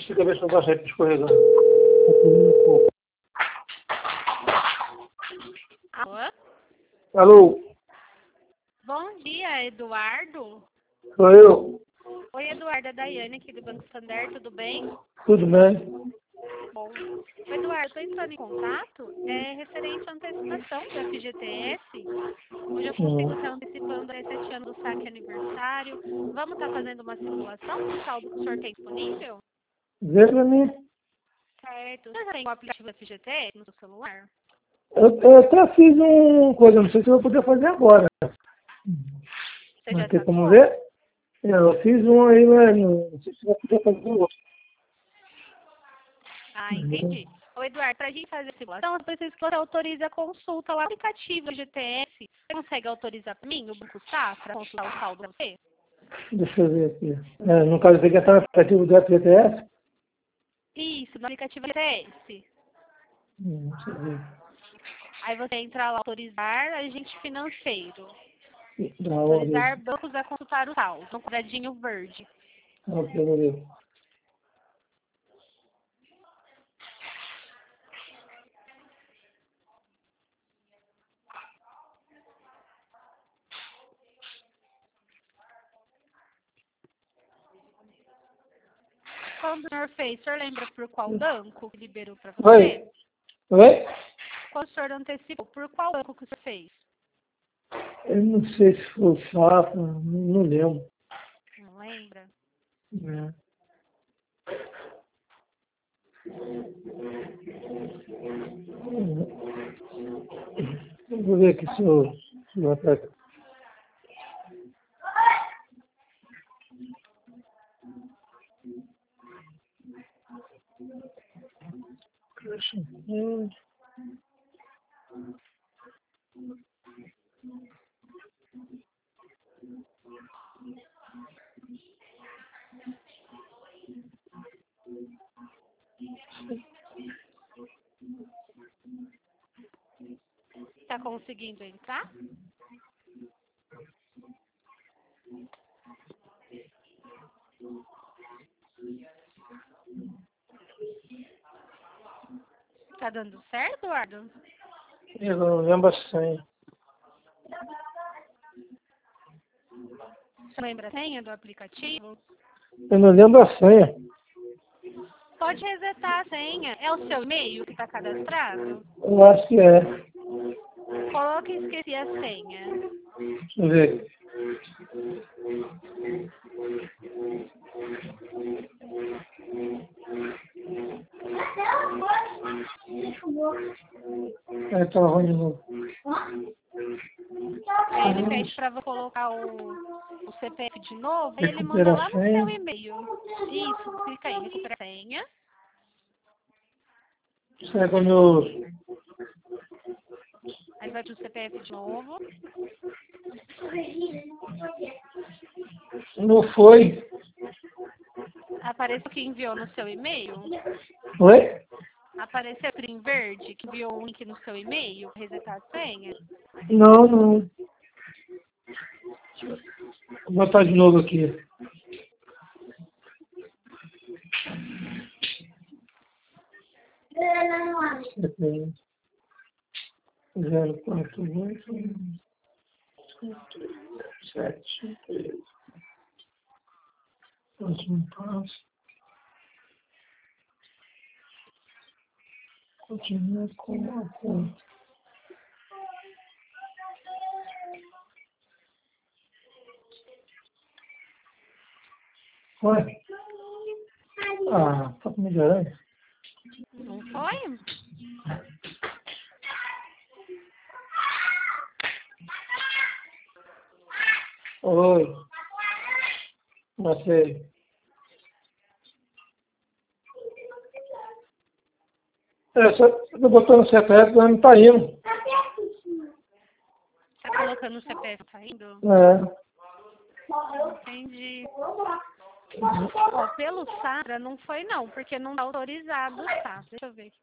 Estica a ver se não está sempre escorregando. Alô? Alô? Bom dia, Eduardo. Sou eu? Oi, Eduardo, é a Daiane aqui do Banco Santander, tudo bem? Tudo bem? Bom. Eduardo, estou entrando em contato referente à antecipação do FGTS. Hoje eu consigo estar antecipando 7 anos do saque aniversário. Vamos estar fazendo uma simulação do saldo que o senhor tem disponível? Vê pra mim. Certo. Você já tem o aplicativo do FGTS no seu celular? Eu até fiz coisa, não sei se eu vou poder fazer agora. Você Mas já tem como sacou? ver? Eu fiz aí, mas não sei se eu vou poder fazer outro. Ah, entendi. Ô, Eduardo, para a gente fazer a simulação, eu preciso que você autorize a consulta lá no aplicativo do FGTS. Você consegue autorizar para mim, o Banco Safra, consultar o saldo para você? Deixa eu ver aqui. No caso, você quer estar no aplicativo do FGTS? Isso, no aplicativo FGTS. Deixa eu ver. Aí você entra lá, autorizar agente financeiro. Da ordem. Autorizar bancos a consultar o saldo, no quadradinho verde. Ok, vou ver. Quando o senhor fez, o senhor lembra por qual banco que liberou para você? Oi? Oi? Quando o senhor antecipou, por qual banco que o senhor fez? Eu não sei se foi o Safra, não lembro. Não lembra? É. Eu vou ver aqui se eu aperto. Está conseguindo entrar? Tá dando certo, Eduardo? Eu não lembro a senha. Você lembra a senha do aplicativo? Eu não lembro a senha. Pode resetar a senha. É o seu e-mail que está cadastrado? Eu acho que é. Coloque esqueci a senha. Deixa eu ver. Tá ruim de novo. Aí ele pede para você colocar o CPF de novo e ele manda Recupera lá a no seu senha. e-mail. Isso, clica aí, recupera a senha. Sai com o meu... Aí vai pro CPF de novo. Não foi. Apareceu que enviou no seu e-mail. Oi? Apareceu em verde que enviou um link no seu e-mail para resetar a senha. Não. Vou botar de novo aqui. CPF 048 7 próximo passo. Continua com a conta. Foi? Tá melhorando? Não foi? Oi. Você. Você botou no CPF, mas não tá indo. Tá colocando o CPF saindo? É. Entendi. Ó, pelo Sara não foi não, porque não tá autorizado, tá? Deixa eu ver aqui.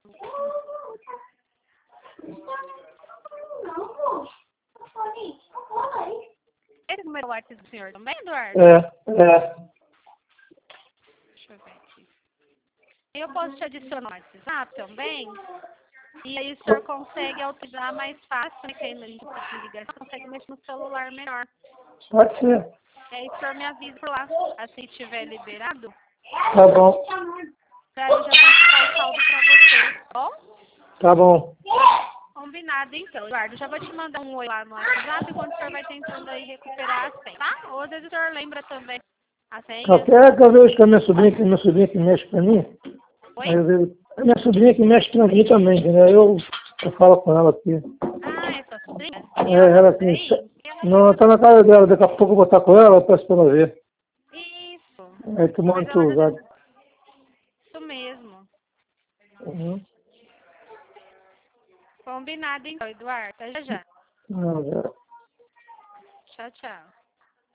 Esse número é o WhatsApp do senhor também, Eduardo? É. Deixa eu ver aqui. Eu posso te adicionar no WhatsApp também? E aí o senhor consegue autorizar mais fácil, né? Que aí a gente pode ligar, você consegue mexer no celular melhor. Pode ser. E aí o senhor me avisa por lá, assim que estiver liberado, Tá bom. pra eu já consultar o saldo pra você, tá bom? Tá bom. Combinado, então, Eduardo. Já vou te mandar um oi lá no WhatsApp quando o senhor vai tentando aí recuperar a senha, tá? Ou às vezes o senhor lembra também a senha. Até que eu vejo que a minha sobrinha que mexe pra mim, aí Oi? eu vejo, a minha sobrinha que mexe pra mim também, entendeu? Eu falo com ela aqui. Ah, é sua sobrinha? E ela É, tá ela por assim, aí? Ela não, tá na casa dela, daqui a pouco eu vou estar com ela, eu peço pra ela ver. Isso. Aí tu Mas manda ela tu já deve... usar. Isso mesmo. Uhum. Combinado, então, Eduardo. Até já. Não, já. Tchau, tchau.